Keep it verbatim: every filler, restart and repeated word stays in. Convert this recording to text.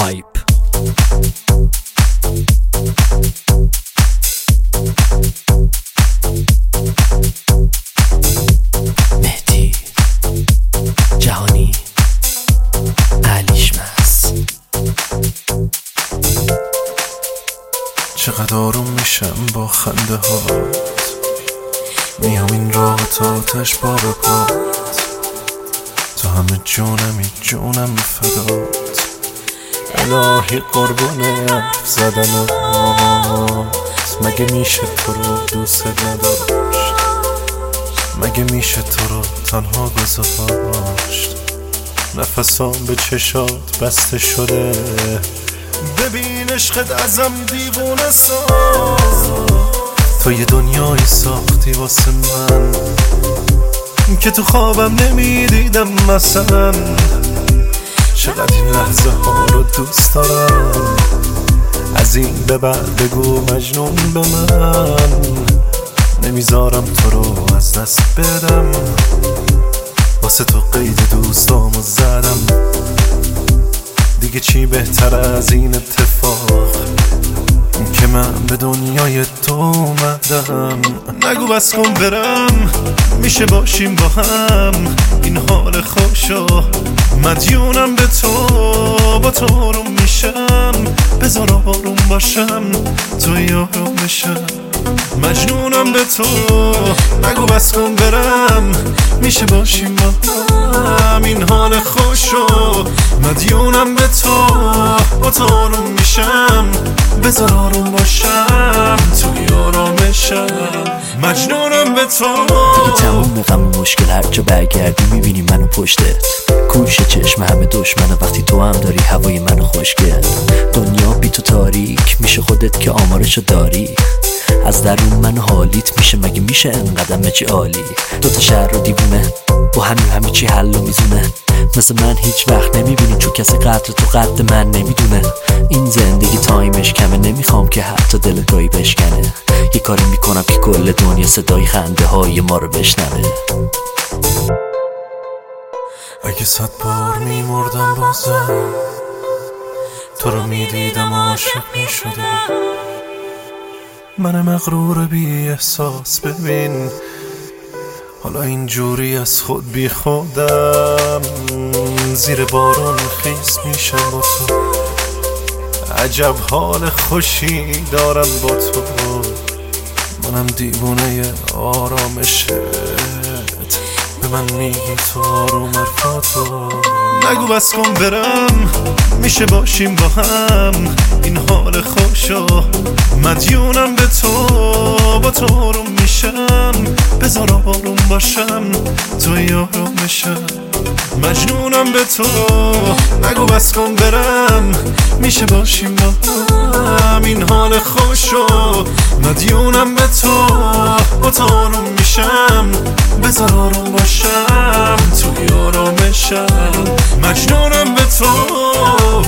هایپ. مهدی جهانی علیش مس. چقدر آروم میشم با خنده هات، میام این راه تا آتش پا به پات، تو همه جونمی جونم فدات، الهی قربونه حرف زدنات. مگه میشه تو رو دوست نداشت؟ مگه میشه تو رو تنها گذاشت؟ نفسام به چشات بسته شده، ببین عشقت ازم دیوونه ساز. تو یه دنیایی ساختی واسه من که تو خوابم نمیدیدم مثلا. چقدر این لحظه ها رو دوست دارم، از این به بعد بگو مجنون به من. نمیذارم تو رو از دست بدم، واسه تو قید دوستامو زدم. دیگه چی بهتر از این اتفاق که من به دنیای تو اومدم. نگو بس کن برم، میشه باشیم با هم، این حال خوشو مدیونم به تو. با تو آروم میشم، بذار آروم باشم، تو یارم بشم، مجنونم به تو. نگو بس کن برم، میشه باشیم با هم، این حال خوشو مدیونم به تو. با تو آروم میشم، بذار آروم باشم، تو یارمشم، مجنونم به تو. دیگه تموم غم مشکل، هر جا برگردی میبینی منو پشتت. کوش چشم همه دشمنه وقتی تو هم داری هوای منو خوشگل. دنیا بی تو تاریک میشه، خودت که آمارشو داری. از درون من حالیت میشه، مگه میشه انقدر چی عالی. دوتا شهر رو دیوونه با همین همه چی حل و میزونه. مثل من هیچ وقت نمیبینی، چون کسی قدر تو قد من نمیدونه. این زندگی تایمش کمه، نمیخوام که حتی دلگاهی بشکنه. یه کاری میکنم که کل دنیا صدای خنده های ما رو بشنوه. اگه صد بار میمردم بازم، تو رو میدیدم عاشق میشدم. من مغرور بی احساس ببین، حالا اینجوری از خود بی خودم. زیر بارون خیس میشم با تو، عجب حال خوشی دارم با تو. منم دیوونه آرامشت، به من میگی تو آروم حرفاتو. نگو بس کن برم، میشه باشیم با هم، این حال خوشو مدیونم به تو. با تو آروم میشم، بذار آروم باشم، تو یارمشم، مجنونم به تو. نگو بس کن برم، میشه باشیم با هم، این حال خوشو مدیونم به تو. با تو آروم میشم، بذار آروم باشم، تو یارمشم، مجنونم به تو.